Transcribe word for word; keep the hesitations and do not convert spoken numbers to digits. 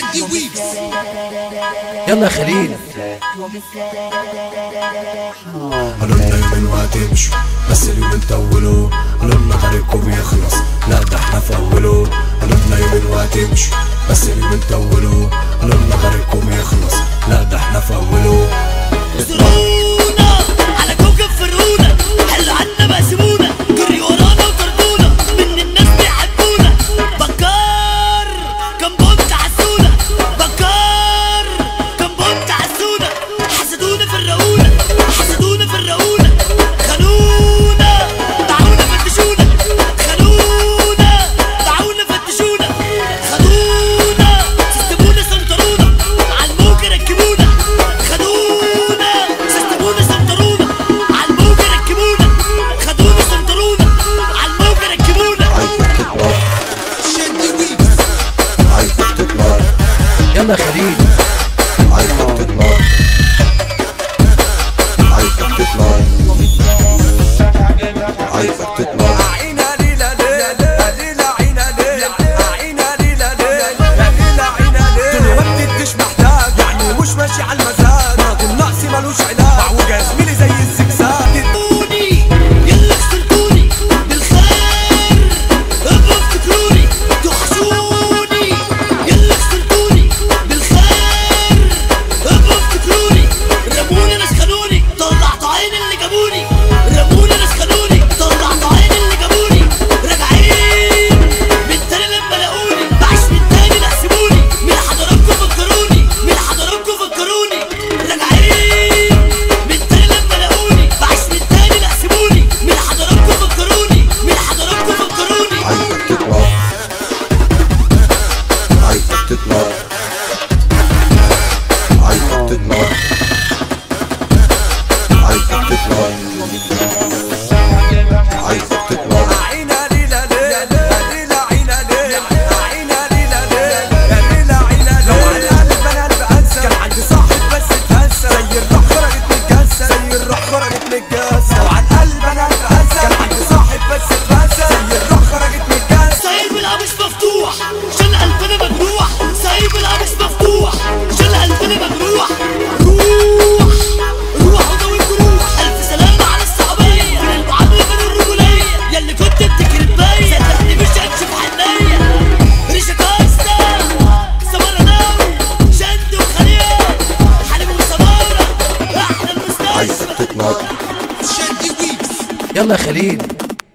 يلا يا خليل. قالوا لنا يومين وهتمشوا بس اليومين طولوا، قالوا لنا طريقكم يخلص لا ده احنا في اوله. قالوا لنا يومين وهتمشوا بس اليومين طولوا، قالوا لنا طريقكم يخلص لا ده احنا في اوله. زرونا على كوكب فرونا، حلوا عنا بقى سيبونا، جري ورانا وطردونا من الناس بيحبونا. بكار كان بومت عسونا، بكار كان بومت عسونا. حسدونا فرقونا، حسدونا فرقونا، خانونا دعونا فتشونا، خانونا دعونا فتشونا، خدونا سيستمونا سنطرونا، عالموج ركبونا، خدونا سيستمونا سنطرونا، عالموج ركبونا، خدونا سنطرونا، عالموج ركبونا. عايزك تطلع يلا يا خليل. عايزك تطلع عايزك تطلع عايزك تطلع عينا ليلة ليلة ليلة عينا ليلة عينا ليلة ليلة ليلة عينا ليلة دلوقتي الدش محتاج يعني مش ماشي على المزاج، راجل ناقصي ملوش علاج وجا زميلي زي الزجزاج. يلا خسرتوني بالخير ابقوا افتكروني، توحشوني. يلا خسرتوني بالخير ابقوا افتكروني. رموني ناس خانوني طلعتوا عين اللي جابوني، رموني ناس خانوني طلعتوا عين اللي جابوني. راجعين من تاني لما لاقوني، بعيش من تاني نحسبوني، من حضراتكم فكروني، من حضراتكم فكروني. راجعين من تاني لما لاقوني، بعيش من تاني نحسبوني، من حضراتكم فكروني، من حضراتكم فكروني. عايزك تطلع عايزك تطلع عايزك تطلع عايزك تطلع عايزك تطلع عينا ليلة ليلة ليلة عينا ليلة عينا ليلة ليلة ليلة عينا ليلة. لو على القلب انا قلبي انسى، كان عندي صاحب بس اتهزى زي الروح خرجت من الجسد، زي الروح خرجت من الجسد. لو على القلب انا قلبي انسى، كان عندي صاحب بس اتهزى زي الروح خرجت من الجسد. سايب القميص مفتوح عشان قلبنا مجروح، سايب القميص مفتوح عشان قلبنا مجروح. روح روح وداوي الجروح، ألف سلامة على الصحوبية من المعاملة من الرجولية. ياللي كنت بتكرب بيا صدقني مش هتشوف حنية. ريشة كاستا سمارة ناوي شد وخليل حليب وسمارة أحلى المستشفى. عايزك تطلع يلا يا خليل.